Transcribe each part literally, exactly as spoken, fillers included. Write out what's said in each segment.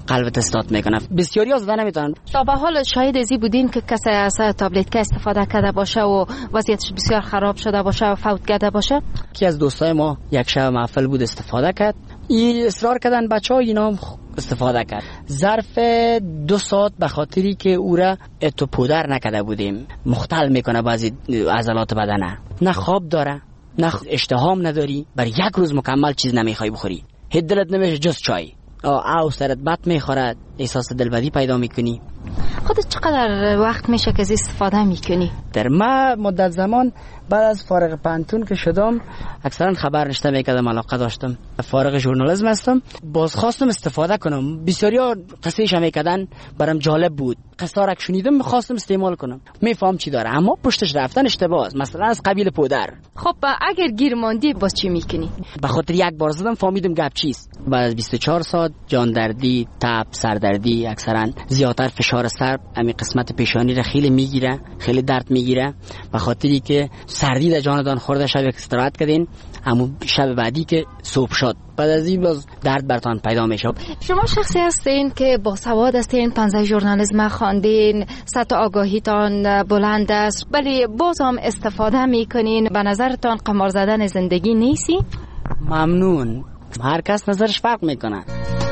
قلبت استارت میکنه. بسیاری ها زدن نمیتونن. تا به حال شاهد ازی بودین که کسی از تابلت که استفاده کرده باشه و وضعیتش بسیار خراب شده باشه و فوت کرده باشه؟ کی از دوستای ما یک شب محفل بود استفاده کرد، این اصرار کردن بچه‌ها اینا هم استفاده کرد. ظرف دو ساعت به خاطری که او را اتو پودر نکرده بودیم مختل میکنه بعضی عضلات بدنه، نه خواب داره نه اشتهام نداری، بر یک روز مکمل چیز نمیخوای بخوری، هیچ دلت نمیشه جز چای، او سرت بد میخورد، احساس دلبدی پیدا میکنی. خودت چقدر وقت میشه که استفاده میکنی؟ در ما مدت زمان بعد از فارغ پانتون که شدم اکثرا خبر نشته میکردم، علاقه داشتم، فارغ ژورنالیسم هستم، باز خواستم استفاده کنم. بسیاریا قصه‌اش میکردن، برام جالب بود، قصه را شنیدم خواستم استعمال کنم، میفهم چی داره، اما پشتش رفتن اشتباهه، مثلا از قبیل پودر. خب اگر گیر ماندی باز چی میکنی؟ به خاطر یک بار زدم فهمیدم گپ چیست. بعد از بیست و چهار ساعت جان دردی، تب، سردردی، اکثرا زیادتر فشار سر همین قسمت پیشانی را خیلی میگیره، خیلی درد میگیره، به خاطری که سردی در جاندان خورده، شب استراحت کردین، اما شب بعدی که صبح شد بعد از این باز درد برتان پیدا میشه. شما شخصی هستین که با سواد هستین، پانزده ژورنالیسم خواندین، سطح آگاهیتان بلند است، ولی باز هم استفاده میکنین. به نظرتان قمار زدن زندگی نیستی؟ ممنون. هر کس نظرش فرق میکنه.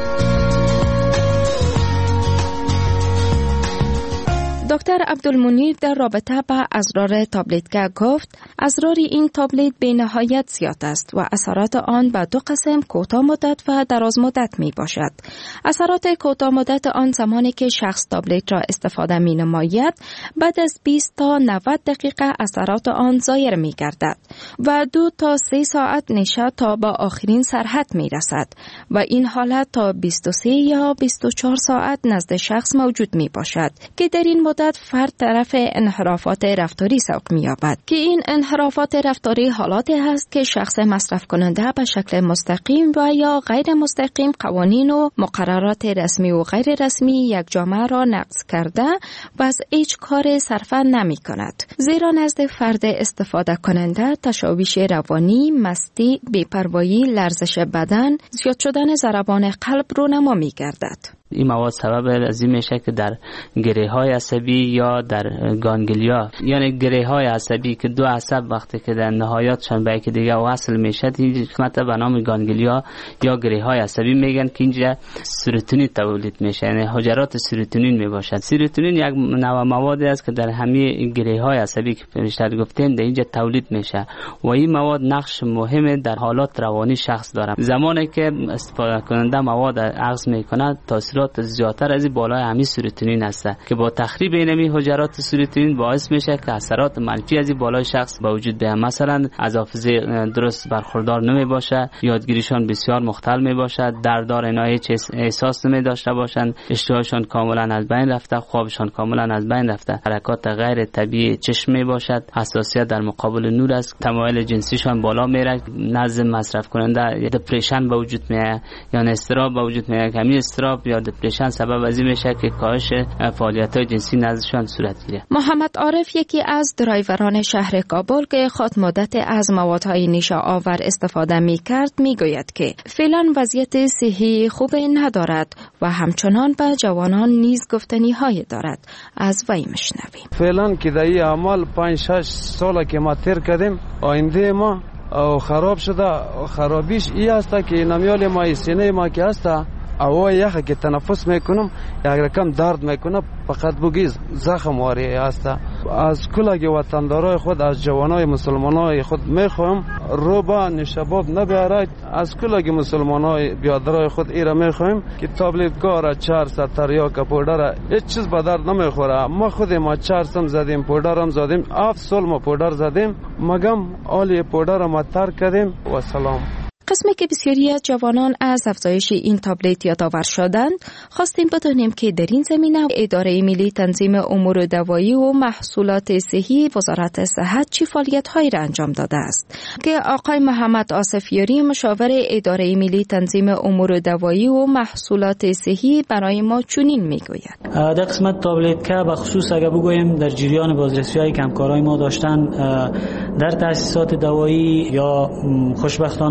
دکتر عبدالمنیر در رابطه با اضرار تابلت گفت اضرار این تابلت به نهایت زیاد است و اثرات آن به دو قسم، کوتاه مدت و دراز مدت می باشد. اثرات کوتاه مدت آن زمانی که شخص تابلت را استفاده می نماید، بعد از بیست تا نود دقیقه اثرات آن ظاهر می گردد و دو تا سه ساعت نشه تا با آخرین سرحد می رسد و این حالت تا بیست و سه یا بیست و چهار ساعت نزد شخص موجود می باشد که در این مدت فرد طرف انحرافات رفتاری سوق می‌یابد که این انحرافات رفتاری حالاتی هست که شخص مصرف کننده به شکل مستقیم و یا غیر مستقیم قوانین و مقررات رسمی و غیر رسمی یک جامعه را نقض کرده و از هیچ کار صرفا نمی کند، زیرا نزد فرد استفاده کننده تشویش روانی، مستی، بی‌پروایی، لرزش بدن، زیاد شدن ضربان قلب رونما می‌گردد. این مواد سبب از این میشه که در گره های عصبی یا در گانگلیا، یعنی گره های عصبی که دو عصب وقتی که در نهایتشان به یکی دیگه وصل میشه، این قسمت به نام گانگلیا یا گره های عصبی میگن که اینجا سروتونین تولید میشه، یعنی حجرات سروتونین میباشد. سروتونین یک نوع موادی است که در همه گره های عصبی که پیشتر گفتیم در اینجا تولید میشه و این مواد نقش مهم در حالات روانی شخص داره. زمانی که استفاده کننده مواد اخذ میکنه، تاثیر زیادتر از این بالای همین سروتونین است که با تخریب این حجرات سروتونین باعث میشه که اثرات منفی از این بالای شخص به وجود بیاد. مثلا از حافظه درست برخوردار نمی باشه، یادگیریشان بسیار مختل می باشه، دردار اینا هیچ احساس نمی داشته باشند، اشتهاشان کاملا از بین رفته، خوابشان کاملا از بین رفته، حرکات غیر طبیعی چشم می باشد، حساسیت در مقابل نور است، تمایل جنسیشان بالا میره، نزد مصرف کننده دپرشن به وجود میاد یا اضطراب به وجود میاد. همین اضطراب یا دپرشن سبب از این میشه که کاهش فعالیت‌های جنسی نزدشان صورت گیره. محمد عارف یکی از درایوران شهر کابل که خود مدت از موادهای نیشه آور استفاده می‌کرد میگوید که فعلا وضعیت صحی خوب ندارد و همچنان به جوانان نیز گفتنی‌های دارد. از وی میشنویم. فعلا که در این عمل پنج شش ساله که ما تیر کردیم، آینده ما او خراب شده. خرابیش ای است که نمیال ما سینه ما که است او یخه که تنفس میکنم یک رقم درد میکنه، فقط بگیز زخم واری است. از کلگی وطندارای خود، از جوانای مسلمانای خود میخوایم روبا نشباب نبیارد، از کلگی مسلمانای بیادرای خود ایره میخوایم که تابلتگاه را چهارصد تریاک پودر هیچ چیز به درد نمیخوره. ما خود ما چهارصد زدیم، پودر هم زدیم، هفت سال ما پودر زدیم، مگم آلی پودر ما ترک کردیم و سلام. قسمی که بسیاری از جوانان از افزایش این تابلت یادآور شدند، خواستیم بدانیم که در این زمینه اداره ملی تنظیم امور دوایی و محصولات صحی وزارت صحت چه فعالیت‌هایی را انجام داده است که آقای محمد آصفیاری مشاور اداره ملی تنظیم امور دوایی و محصولات صحی برای ما چنین میگوید. در قسمت تابلت که به خصوص اگر بگویم در جریان بازرسی‌های که همکارای ما داشتن در تأسیسات دوایی یا خوشبختانه بگویم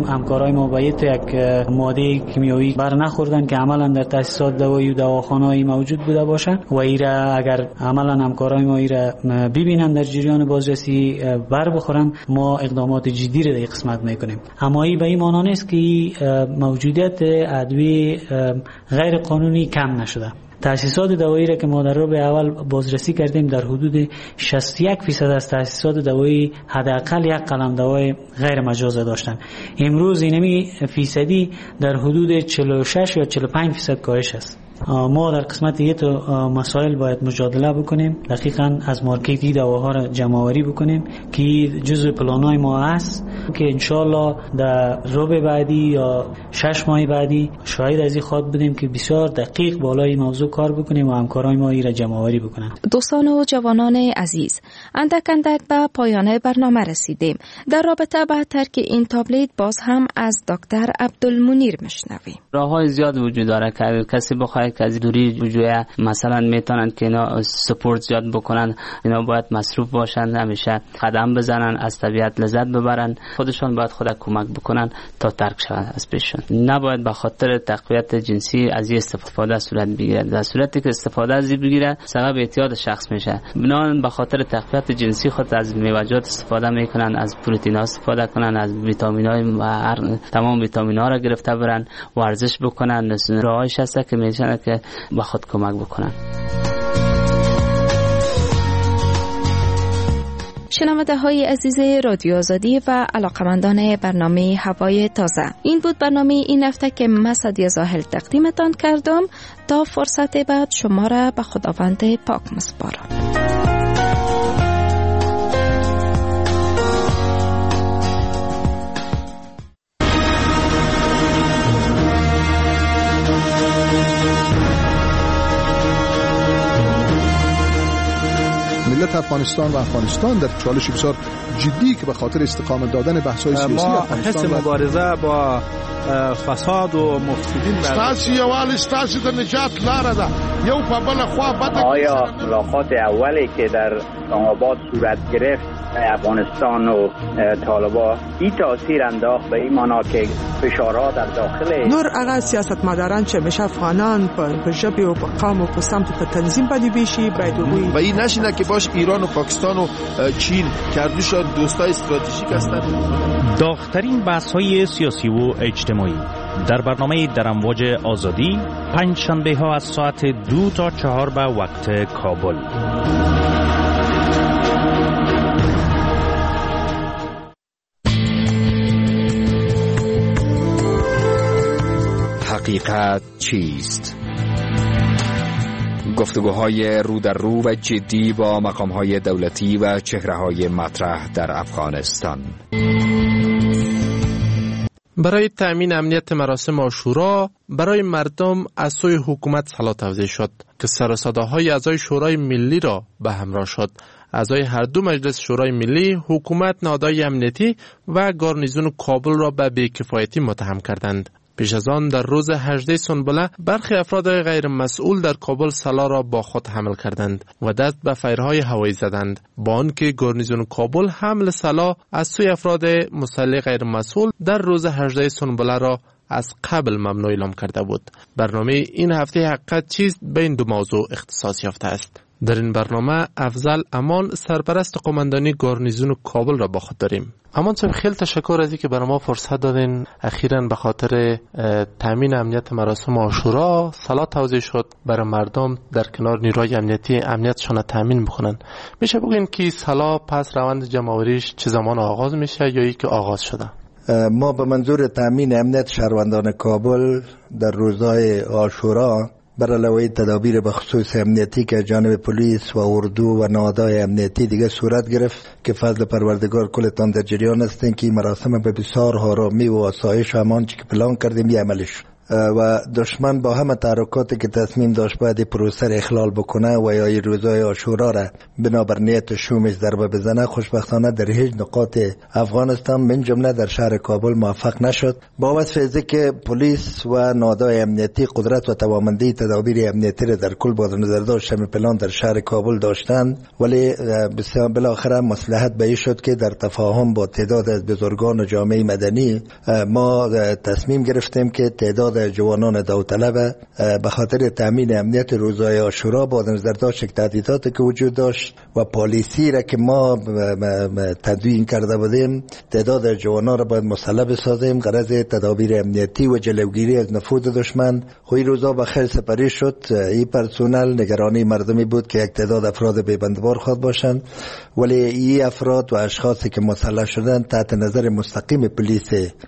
هم همکارای ما باید یک ماده کیمیایی بر نخوردن که عملا در تاسیسات دوایی و دواخانه‌ای موجود بوده باشن و ایرا اگر عملا همکارای ما ایرا ببینن در جریان بازرسی بر بخورن، ما اقدامات جدی را در قسمت میکنیم. اما این به این معنی نیست که موجودیت ادویه غیر قانونی کم نشده. تأسیسات دوایی را که ما در ربع اول بازرسی کردیم در حدود شصت و یک درصد از تأسیسات دوایی حداقل یک قلم دوای غیر مجاز داشتن. امروز اینمی فیصدی در حدود چهل و شش یا چهل و پنج درصد کاهش است. ما در قسمت یه تو مسائل باید مجادله بکنیم، دقیقاً از مارکتی دواها را جمع‌آوری بکنیم که جزء پلان‌های ما است که انشالله در ربع بعدی یا شش ماه بعدی شاید از این خواد بودیم که بسیار دقیق بالای موضوع کار بکنیم و همکارای ما این را جمع‌آوری بکنن. دوستان و جوانان عزیز، اندک اندک به پایان برنامه رسیدیم. در رابطه با ترک این تابلت باز هم از دکتر عبدالمنیر میشنویم. راه‌های زیاد وجود داره که کسی بخواد که از دوری وجوه مثلا میتونن که اینا سپورت زیاد بکنن، اینا باید مصروف باشن، همیشه قدم بزنن، از طبیعت لذت ببرن، خودشون باید خود کمک بکنن تا ترک شود از پیششون. نباید به خاطر تقویت جنسی از این استفاده صورت بگیره. در صورتی که استفاده از این بگیره سبب اعتیاد شخص میشه. بنابراین به خاطر تقویت جنسی خود از میوه‌جات استفاده میکنن، از پروتئین ها استفاده کنن، از ویتامین‌های و تمام ویتامین‌ها را گرفته برن، ورزش بکنن. راهش هست که میشه که با خود کمک بکنن. شنونده های عزیز رادیو آزادی و علاقمندان برنامه هوای تازه، این بود برنامه این هفته که من سعدیه زاهل تقدیمتان کردم. تا فرصت بعد شما را به خداوند پاک میسپارم. ملت افغانستان و افغانستان در چالش بسیار جدی که به خاطر استقامت دادن بحث‌های سیاسی افغانستان حس مبارزه با فساد و مفسدین ستاسي یوال ستاسي د نجات لاره ده یو په بل خوا بد. آیا ملاقات اولی که در اسلام‌آباد صورت گرفت افغانستان و طالبان این تاثیر انداخت به این معنا که فشارها در داخل نور هغه سیاستمداران چې مشه افغانان په ژبې او په قوم او په سمت په تنظیم باندې بشي باید وي و این نشینه که باش ایران و پاکستان و چین کردوش دوستای استراتژیک هستند. داغ‌ترین بحث‌های سیاسی و اجتماعی در برنامه در امواج آزادی پنج شنبه ها از ساعت دو تا چهار به وقت کابل. حقیقت چیست؟ گفتگوهای رو در رو و جدی با مقامهای دولتی و چهره‌های مطرح در افغانستان. برای تأمین امنیت مراسم عاشورا برای مردم از سوی حکومت سلا توزیع شد که سر و صداهای اعضای شورای ملی را به همراه شد. اعضای هر دو مجلس شورای ملی حکومت، نهادهای امنیتی و گارنیزون کابل را به بی‌کفایتی متهم کردند. پیش از آن در روز هجدهم سنبله برخی افراد غیر مسئول در کابل سلا را با خود حمل کردند و دست به فیرهای هوایی زدند، با آنکه گارنیزون کابل حمل سلا از سوی افراد مسلح غیر مسئول در روز هجدهم سنبله را از قبل ممنوع اعلام کرده بود. برنامه این هفته حقیقت چیست به این دو موضوع اختصاص یافته است. در این برنامه افضل امان سرپرست قماندانی گارنیزون کابل را با خود داریم. امان صاحب، خیلی تشکر از اینکه برای ما فرصت دادین. اخیراً به خاطر تامین امنیت مراسم عاشورا سلا توزیع شد برای مردم در کنار نیروهای امنیتی امنیتشان تامین بکنن. میشه بگین که سلا پس روند جمع‌آوریش چه زمان آغاز میشه یا ای که آغاز شده؟ ما به منظور تامین امنیت شهروندان کابل در روزهای عاشورا برای علاوه تدابیر به خصوص امنیتی که جانب پلیس و اردو و نهادهای امنیتی دیگه صورت گرفت که فضل پروردگار کلتان در جریان هستین که مراسم به بسیار آرامی و آسایش همان چی که پلان کردیم یه عملش. و دشمن با همه تحرکاتی که تصمیم داشت باید پروسه را اخلال بکنه و یا روزای عاشورا را بنابر نیت شومش ضربه بزنه، خوشبختانه در هیچ نقاط افغانستان من جمله در شهر کابل موفق نشد. با وجه که پلیس و نهادهای امنیتی قدرت و توانمندی تدابیر امنیتی را در کل با نظر داشت پلان در شهر کابل داشتند، ولی بسیار بالاخره مصلحت به این شد که در تفاهم با تعداد از بزرگان جامعه مدنی ما تصمیم گرفتیم که تعداد جوانان داوطلب به خاطر تامین امنیت روزهای عاشورا با نظر داشت تهدیداتی که وجود داشت و پالیسی را که ما تدوین کرده بودیم، تعداد جوانان را باید مسلح بسازیم غرض تدابیر امنیتی و جلوگیری از نفوذ دشمن. خوی روزا به خیر سپری شد. این پرسونل نگرانی مردمی بود که یک تعداد افراد بیبندبار خواد باشند، ولی این افراد و اشخاصی که مسلح شدند تحت نظر مستقیم پلیس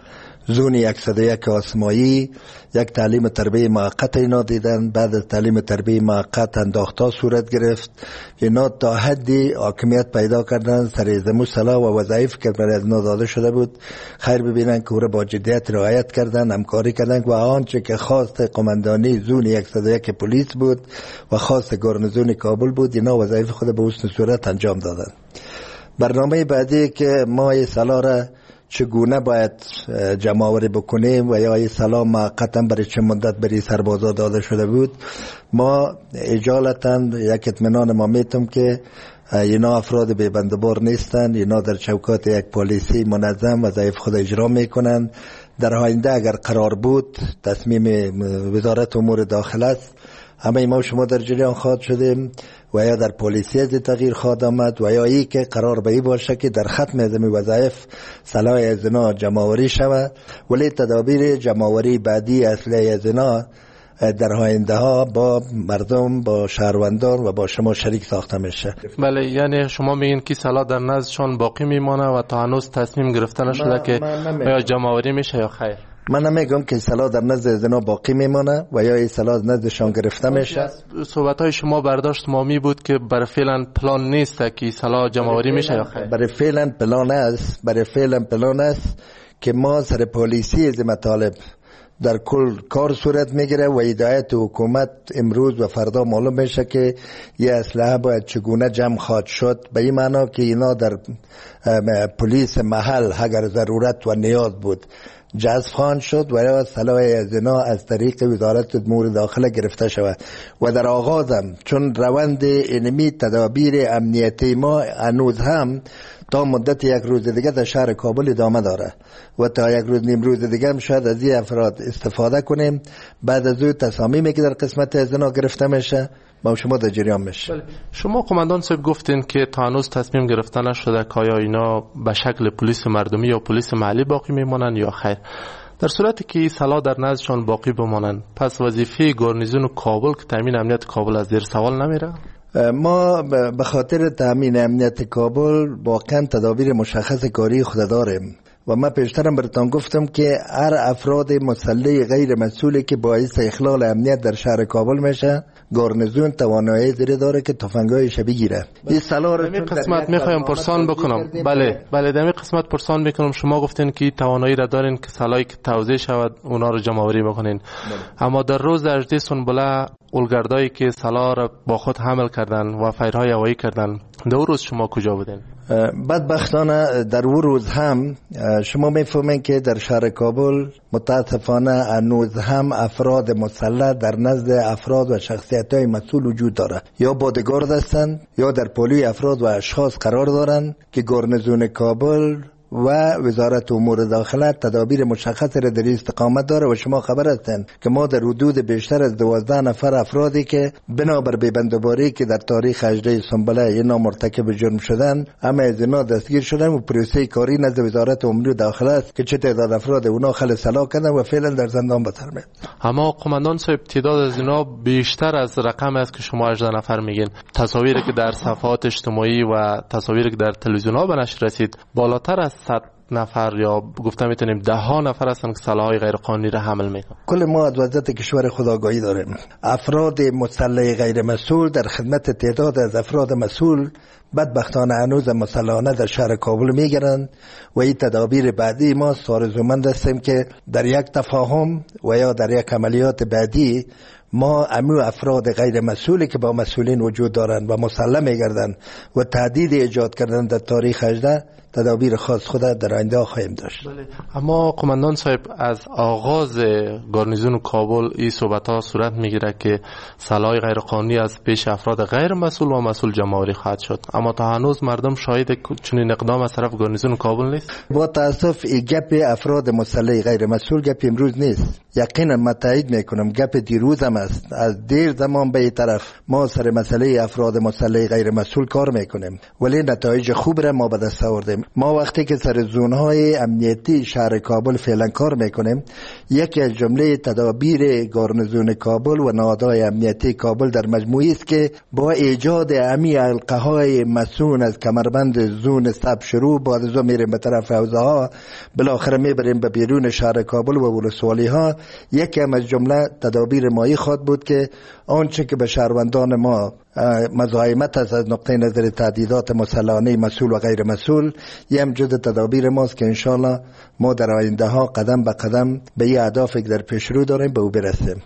زون صد و یک آسمایی یک تعلیم تربیه موقت اینا دیدن. بعد از تعلیم تربیه موقت انداختا صورت گرفت. اینا تا حدی حاکمیت پیدا کردن سر زمو صلاح و وظایف که برای اینا داده شده بود خیر ببینن که او را با جدیت رعایت کردن، همکاری کردن و آنچه که خواست قماندانی زون صد و یک پلیس بود و خواست گارنیزون کابل بود، اینا وظایف خود به حسن صورت انجام دادن. برنامه بعدی که ما این صلاح را چگونه باید جمع‌آوری بکنیم و یا این سلام موقتا برای چه مدت برای سربازا داده شده بود، ما اجالتا یک اطمینان ما میتم که اینا افراد بیبندبار نیستند. اینا در چوکات یک پلیسی منظم وظایف خود اجرا میکنند. در آینده اگر قرار بود تصمیم وزارت امور داخله است، همه ما شما در جریان خواهد شدیم و یا در پلیسی از تغییر خواهد آمد و یا ای که قرار به ای باشه که در ختم از این وظایف صلاح از اینا جمع‌آوری شود، ولی تدابیر جمع‌آوری بعدی اصلی از اینا در آینده ها با مردم، با شهروندان و با شما شریک ساخته میشه. بله، یعنی شما میگین که صلاح در نزدشان باقی میمانه و تا هنوز تصمیم گرفته نشده که یا جمع‌آوری میشه یا خیر؟ من نمیگم که صلاح در نزد از اینا باقی میمانه و یا این صلاح نزدشان گرفته میشه. صحبت های شما برداشت ما می بود که برای فعلا پلان نیست که صلاح جمع‌آوری میشه یا خیر؟ برای فعلا پلان است، برای فعلا پلان است که ما سر پالیسی از مطالب در کل کار صورت میگیره و هدایت حکومت امروز و فردا معلوم میشه که یه اسلحه باید چگونه جمع خواهد شد، به این معنا که اینا در پلیس محل اگر ضرورت و نیاز بود جذب خواهند شد و یا صلاح از اینا از طریق وزارت امور داخله گرفته شود. و در آغازم چون روند اینمی تدابیر امنیتی ما هنوز هم تا مدت یک روز دیگه در شهر کابل ادامه داره و تا یک روز نیم روز دیگه هم شاید از این افراد استفاده کنیم. بعد از او تصامیمی که در قسمت از اینا گرفته میشه ما شما در جریان میشه. شما قماندان صاحب گفتین که تا هنوز تصمیم گرفته نشده که آیا اینا به شکل پلیس مردمی یا پلیس محلی باقی میمونن یا خیر. در صورتی که صلاح در نزدشان باقی بمانند، پس وظیفه گارنیزون کابل که تامین امنیت کابل از زیر سوال نمیره؟ ما به خاطر تامین امنیت کابل واقعا تدابیر مشخص کاری خود داریم و من پیشترم براتون گفتم که هر افراد مسلح غیر مسئولی که باعث اخلال امنیت در شهر کابل میشه، گارنیزون توانایی داره داره که تفنگایش بگیره. این صلاح رو در قسمت میخوایم پرسان بکنم. بله بله در این قسمت پرسان میکنم. شما گفتین که توانایی را دارین که صلاحی که توزیع شود اونا رو جمع‌آوری بکنین، اما در روز اجده سنبله اولگردایی که صلاح را با خود حمل کردن و فایرهای هوایی کردن، در روز شما کجا بودین؟ بدبختانه در اون روز هم شما میفهمین که در شهر کابل متاسفانه هنوز هم افراد مسلح در نزد افراد و شخصیت های مسئول وجود داره، یا بادگارد هستند یا در پولی افراد و اشخاص قرار دارند که گارنیزون کابل و وزارت امور داخله تدابیر مشخص را در استقامت داره و شما خبر هستند که ما در حدود بیشتر از دوازده نفر افرادی که بنابر بیبندباری که در تاریخ اجده سنبله اینا مرتکب جرم شدن، همه از اینا دستگیر شدن و پروسه کاری نزد وزارت امور داخله است که چه تعداد افراد اونا خل سلا کردن و فعلا در زندان بتر میاد. اما قماندان صاحب تعداد از اینا بیشتر از رقم است که شما هجده نفر میگین. تصاویری که در صفحات اجتماعی و تصاویری که در تلویزیون ها به نشر رسید بالاتر از صد نفر یا گفتم میتونیم ده ها نفر هستن که سلاح‌های غیر قانونی را حمل میکنن؟ کل ما از وضعیت کشور خودآگاهی داریم. افراد مسلح غیر مسئول در خدمت تعداد از افراد مسئول بدبختانه هنوز مسلحانه در شهر کابل میگیرند و این تدابیر بعدی ما آرزومند هستیم که در یک تفاهم و یا در یک عملیات بعدی ما امو افراد غیر مسئولی که با مسئولین وجود دارند و مسلح میگردند و تهدید ایجاد کردن در تاریخ هجده تدابیر خاص خود در آینده خواهیم داشت. بله. اما قماندان صاحب از آغاز گارنیزون کابل این صحبت ها صورت میگیره که سلاح غیر قانونی از پیش افراد غیر مسئول و مسئول جمهوری خواهد شد، اما تا هنوز مردم شاهد چنین اقدام از طرف گارنیزون کابل نیست. با تاسف این گپ افراد مسلح غیر مسئول گپ امروز نیست. یقینا من تایید میکنم گپ دیروز هم است. از دیر زمان به این طرف ما سر مسئله افراد مسلح غیر مسئول کار میکنیم ولی نتایج خوب را ما به دست آوردیم. ما وقتی که سر زونهای امنیتی شهر کابل فعلا کار میکنیم، یکی از جمله تدابیر گارنیزون کابل و نهادهای امنیتی کابل در مجموعی است که با ایجاد امی حلقه های مسون از کمربند زون سب شروع بعد از اون میریم به طرف حوزه ها، بالاخره میبریم به بیرون شهر کابل و ولسوالی ها. یکی از جمله تدابیر مایی خواد بود که آنچه که به شهروندان ما مزاحمت است از نقطه نظر تهدیدات مسلحانه مسئول و غیر مسئول، یه هم جز تدابیر ماست که انشالله ما در آینده ها قدم به قدم به این اهدافی که در پیش رو داریم به او برسیم.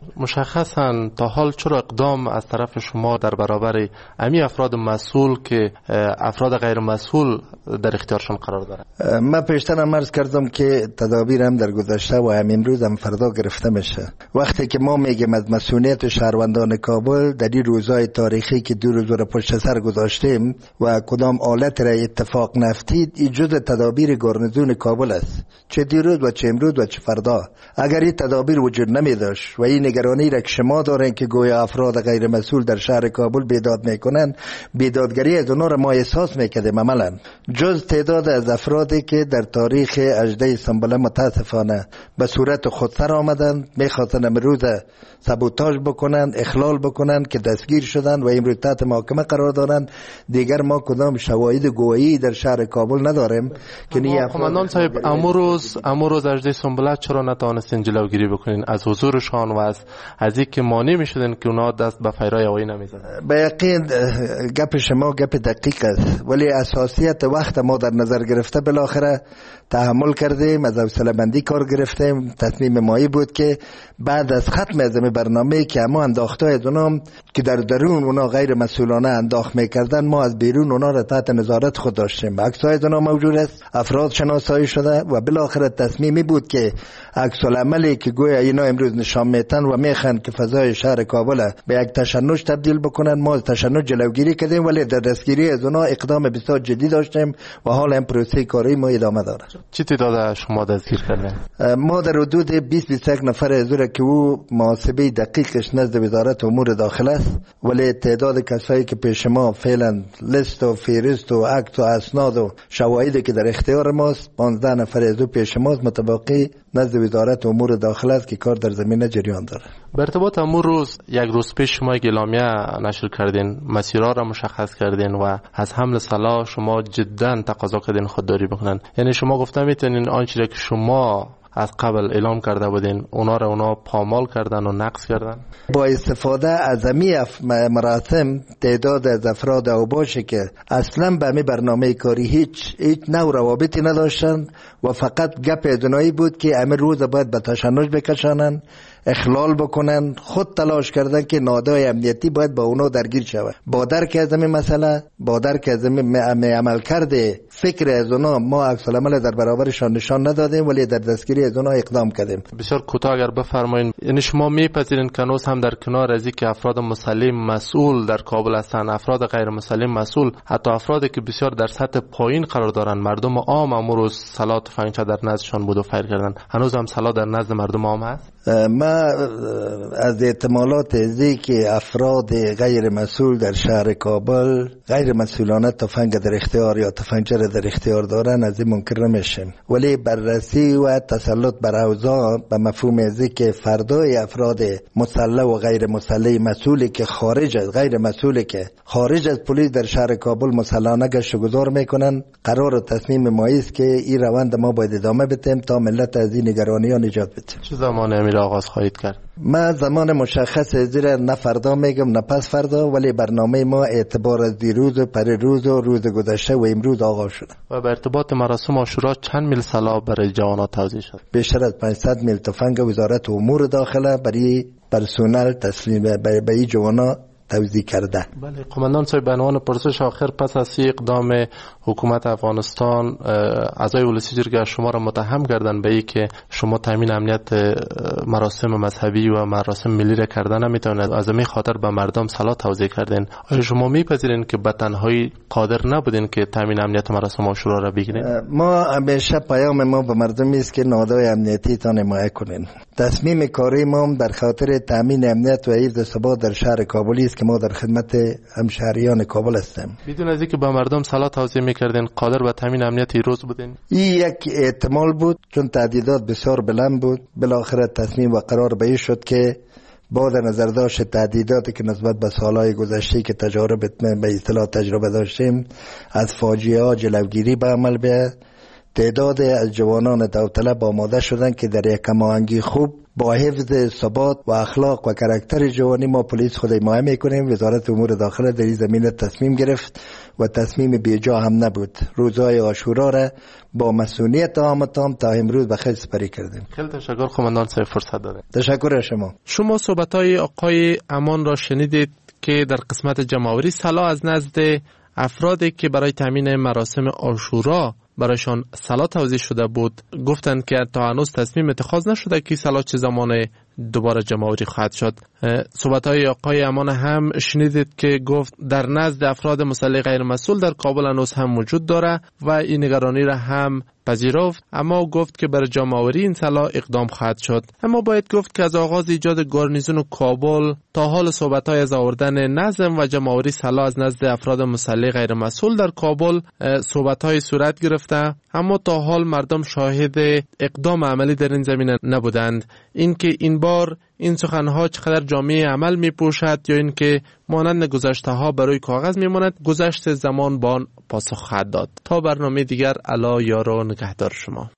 مشخصا تا حال چرا اقدام از طرف شما در برابر امی افراد مسئول که افراد غیر مسئول در اختیارشون قرار دارن؟ من پیشتر هم عرض کردم که تدابیر هم در گذشته و هم امروز هم فردا گرفته میشه. وقتی که ما میگیم از مسئولیت شهروندان کابل در این روزهای تاریخی که دو روز رو پشت سر گذاشتیم و کدام آلت را اتفاق نفتید، این جز تدابیر گارنیزون کابل است، چه دیروز و چه امروز و چه فردا. اگر این تدابیر وجود نمی داشت و این نگرانی را که شما دارین که گویا افراد غیر مسئول در شهر کابل بیداد میکنن، بیدادگری از اونها را ما احساس میکردیم. عملا جز تعداد از افرادی که در تاریخ هجده سنبله متاسفانه به صورت خودسر آمدن، میخواستن امروز سابوتاژ بکنن، اخلال بکنن که دستگیر شدن و امروز تحت محاکمه قرار دارن. دیگر ما کدام شواهد گویی در شهر کابل نداریم که نی افراد. قماندان صاحب، امروز امروز هجده سنبله چرا نتوانستین جلوگیری بکنین از حضورشان و از از اینکه مانع میشدن که اونا دست به فیرای هوایی نمیزدن؟ به یقین گپ شما گپ دقیق است، ولی اساسیت وقت ما در نظر گرفته بالاخره تحمل کردیم، از حوصله بندی کار گرفتیم. تصمیم مایی بود که بعد از ختم از برنامه که اما انداخته از اونام که در درون اونا غیر مسئولانه انداخت میکردن، ما از بیرون اونا را تحت نظارت خود داشتیم. عکسای از اونا موجود است، افراد شناسایی شده و بالاخره تصمیمی بود که عکس العملی که گویا اینا امروز نشان میتن و میخوان که فضای شهر کابل به یک تشنج تبدیل بکنن، ما از تشنج جلوگیری کردیم ولی در دستگیری از اونا اقدام بسیار جدی داشتیم و حالا این پروسه کاری ما ادامه داره. چی تعداد شما دستگیر کردین؟ ما در حدود بیست بیست و یک نفر از اون که او محاسبه دقیقش نزد وزارت امور داخله است، ولی تعداد کسایی که پیش ما فعلا لیست و فهرست و عکس و اسناد و شواهدی که در اختیار ماست پانزده نفر از او پیش ماست، متبقی نزد وزارت امور داخله است که کار در زمینه جریان داره. به ارتباط امور روز یک روز پیش شما اعلامیه نشر کردین، مسیرها را مشخص کردین و از حمل سلاح شما جدا تقاضا کردین خودداری بکنن. یعنی شما گفتم میتونین آنچه که شما از قبل اعلام کرده بودین اونا را اونا پامال کردن و نقض کردن؟ با استفاده از امی مراسم تعداد از افراد اوباشی که اصلا به امی برنامه کاری هیچ هیچ نوع روابطی نداشتن و فقط گپ ادنایی بود که امی روز باید به تشنج بکشانن، اخلال بکنن، خود تلاش کردن که نهادهای امنیتی باید با اونا درگیر شود. با درک از این مسئله، با درک از این عمل کرده فکر از اونا، ما عکس العمل در برابرشان نشان ندادیم ولی در دستگیری از اونا اقدام کردیم. بسیار کوتاه اگر بفرمایید، یعنی شما میپذیرین که هنوز هم در کنار از اینکه افراد مسلح مسئول در کابل هستند، افراد غیر مسلح مسئول، حتی افرادی که بسیار در سطح پایین قرار دارن، مردم عام امروز سلاح تفنگچه در نزدشان بود و فیر کردن، هنوز هم سلاح در نزد مردم عام هست؟ ما از احتمالات ازی که افراد غیر مسئول در شهر کابل غیر مسئولانه تفنگ در اختیار یا تفنگچی در اختیار دارن از این منکر نمیشیم، ولی بررسی و تسلط بر اوضاع به مفهوم ازی که فردای افراد مسلح و غیر مسلح مسئولی که خارج از غیر مسئولی که خارج از پلیس در شهر کابل مسلحانه گشت و گذار میکنن، قرار تصمیم ما است که این روند ما باید ادامه بدیم تا ملت از این نگرانی ها نجات بدیم. چه زمان امیر آغاز خواهید کرد؟ ما زمان مشخص زیر نه فردا میگم نه پس فردا، ولی برنامه ما اعتبار از دیروز و پریروز و روز گذشته و امروز آغاز شده. و به ارتباط مراسم عاشورا چند میل سلاح برای جوانان توزیع شد؟ بیشتر از پانصد میل تفنگ وزارت امور داخله برای پرسنل تسلیم به این جوانان توزیع کرده. بله قماندان صاحب، به عنوان پرسش آخر، پس از اقدام حکومت افغانستان اعضای ولسی جرگه شما را متهم کردن به اینکه شما تامین امنیت مراسم مذهبی و مراسم ملی را کردن نمیتونید، از همین خاطر به مردم سلاح توزیع کردین. آیا شما میپذیرین که به تنهایی قادر نبودین که تامین امنیت مراسم عاشورا را بگیرین؟ ما همیشه پیام ما به مردم است که نهادهای امنیتی تان حمایت کنین. تصمیم کاری ما در خاطر تامین امنیت و حفظ ثبات در شهر کابل است که ما در خدمت همشهریان کابل هستیم. بدون از اینکه به مردم سلاح توزیع میکردین قادر به تامین امنیت روز بودین؟ این یک احتمال بود، چون تعدیدات بسیار بلند بود. بالاخره تصمیم و قرار به این شد که با در نظر داشت تعدیداتی که نسبت به سالهای گذشته که تجارب به اصطلاح تجربه داشتیم از فاجعه ها جلوگیری به عمل بیاید، تعداد از جوانان داوطلب آماده شدند که در یک هماهنگی خوب با حفظ ثبات و اخلاق و کاراکتر جوانی ما پلیس خود حمایت میکنیم. وزارت امور داخله در این زمینه تصمیم گرفت و تصمیم بیجا هم نبود. روزهای عاشورا را با مسئولیت عام تام تا امروز به خیر سپری کردیم. خیلی تشکر قماندان صاحب، فرصت دادید. تشکر از شما. شما صحبت‌های آقای امان را شنیدید که در قسمت جمع‌آوری سلاح از نزد افرادی که برای تامین مراسم عاشورا برایشان سلاح توزیع شده بود گفتند که تا هنوز تصمیم اتخاذ نشده که سلاح چه زمان دوباره جمع‌آوری خواهد شد. صحبت‌های آقای امان هم شنیدید که گفت در نزد افراد مسلح غیر مسئول در کابل هنوز هم وجود داره و این نگرانی را هم پذیرفت، اما گفت که برای جمع‌آوری این سلاح اقدام خواهد شد. اما باید گفت که از آغاز ایجاد گارنیزون کابل تا حال صحبت‌های از آوردن نظم و جمع‌آوری سلاح از نزد افراد مسلح غیر مسئول در کابل صحبت‌های صورت گرفته، اما تا حال مردم شاهد اقدام عملی در این زمینه نبودند. اینکه این بار این سخنها چقدر جامعه عمل می پوشد یا اینکه مانند گذشته ها برای کاغذ می ماند، گذشت زمان با آن پاسخ خواهد داد. تا برنامه دیگر، الا یار و نگهدار شما.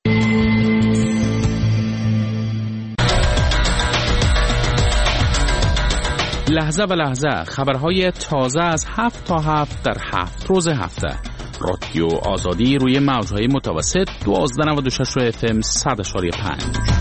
لحظه به لحظه خبرهای تازه از هفت تا هفت در هفت روز هفته. رادیو آزادی روی موجهای متوسط دوازده نود و شش اف ام صد و پنج.